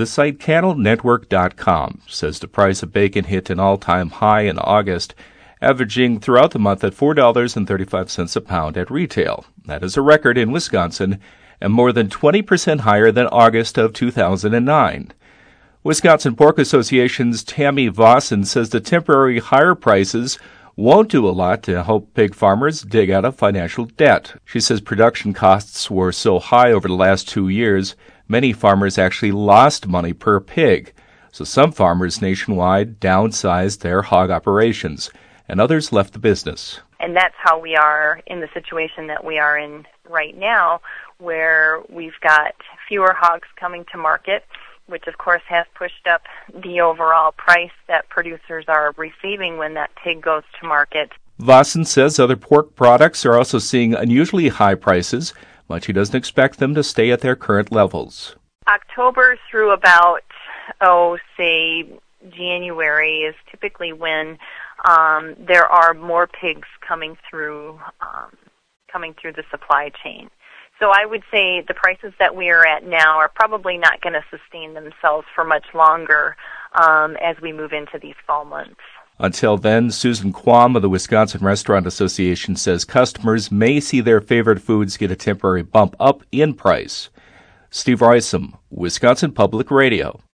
The site CattleNetwork.com says the price of bacon hit an all-time high in August, averaging throughout the month at $4.35 a pound at retail. That is a record in Wisconsin and more than 20% higher than August of 2009. Wisconsin Pork Association's Tammy Vossen says the temporary higher prices won't do a lot to help pig farmers dig out of financial debt. She says production costs were so high over the last 2 years, many farmers actually lost money per pig. So some farmers nationwide downsized their hog operations, and others left the business. And that's how we are in the situation that we are in right now, where we've got fewer hogs coming to market, which of course has pushed up the overall price that producers are receiving when that pig goes to market. Vossen says other pork products are also seeing unusually high prices, but she doesn't expect them to stay at their current levels. October through about, say January is typically when there are more pigs coming through the supply chain. So I would say the prices that we are at now are probably not going to sustain themselves for much longer as we move into these fall months. Until then, Susan Quam of the Wisconsin Restaurant Association says customers may see their favorite foods get a temporary bump up in price. Steve Roysam, Wisconsin Public Radio.